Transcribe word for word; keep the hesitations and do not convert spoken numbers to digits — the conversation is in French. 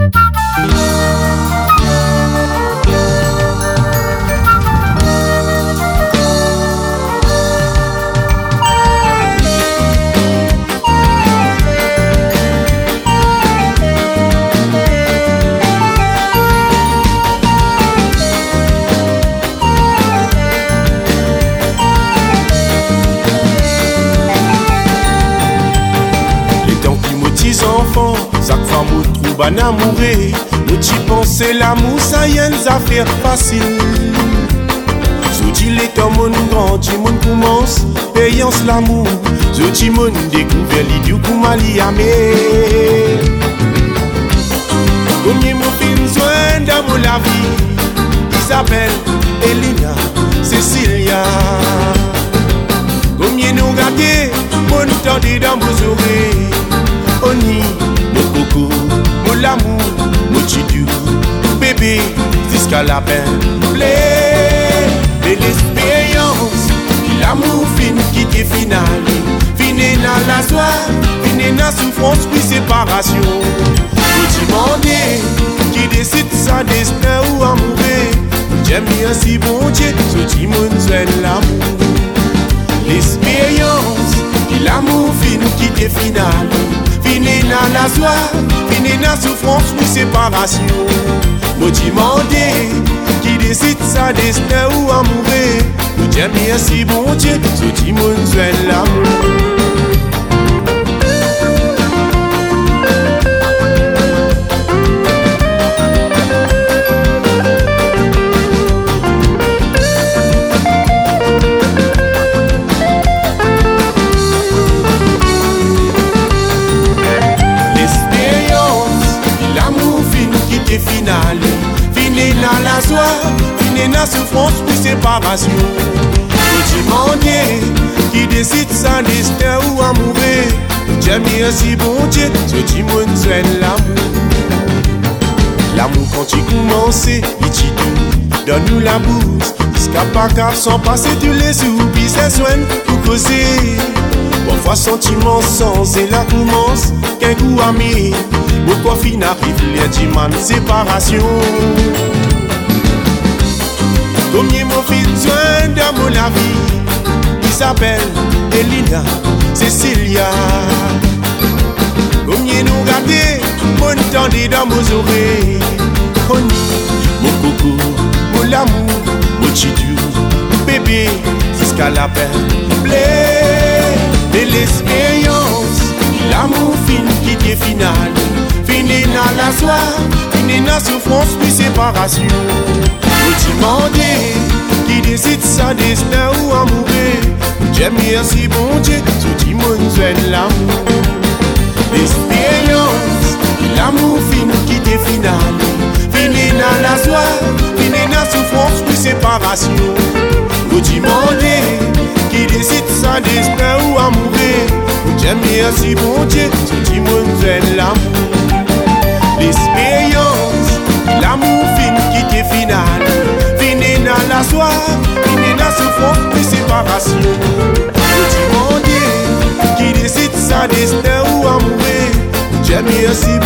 Enfants, chaque fois que je trouve un amoureux, je pense l'amour, ça y est, une affaire facile. Je dis les temps, mon grand, je commence, payant l'amour. Je dis mon découvert l'idiot pour m'allier. Combien mon fin soin dans la vie, Isabelle, Elina, Cécilia. Combien nous gâtés, mon temps dans vos oreilles. Oni, mon coco, mon l'amour, mon chidou, bébé, jusqu'à la fin. Mais l'expérience, l'amour fin qui est final. Fini dans la joie, fini dans la souffrance, puis séparation. Je demandais qui décide sa destin ou amoureux. J'aime bien si bon Dieu, je dis mon soin l'amour. L'expérience, l'amour fin qui est final. Fini dans la joie, fini dans la souffrance, puis séparation. Me demander qui décide sa destin ou amoureux. J'aime bien si bon Dieu, je dis mon soin l'amour. Final, fini dans la joie, fini dans la souffrance, puis séparation. Je demandais qui décide sa destin ou amoureux. J'aime bien si bon Dieu, je dis mon soin l'amour. L'amour quand tu commences, il dit tout, donne-nous la bourse. Jusqu'à pas qu'à sans passer tous les jours, puis c'est soin pour causer. Parfois sentiment sans et la commence, qu'un goût ami. Pourquoi fin arrive les dimanches séparation? Combien mon fils soin dans mon vie, Isabelle, Elina, Cécilia. Combien nous gâtés, mon temps dans vos oreilles. Oni, mon coco, mon l'amour, mon chidou, bébé, jusqu'à la fin. Mais l'expérience, l'amour fin qui est final. Fini dans la joie, fini dans la souffrance, puis séparation. Je demandais qui décide sa destin ou amoureux. J'aime bien si bon Dieu, je dis mon soin l'amour. L'expérience, l'amour fin qui est final. Fini dans la joie, fini dans la souffrance, puis séparation. Je demandais qui décide sa destin ou amoureux. J'aime bien si bon Dieu, je dis mon soin l'amour. L'expérience, l'amour fin qui est final. Fini dans la joie, fini dans la souffrance, puis séparation. Je demandais qui décide sa destin ou amoureux. J'aime bien si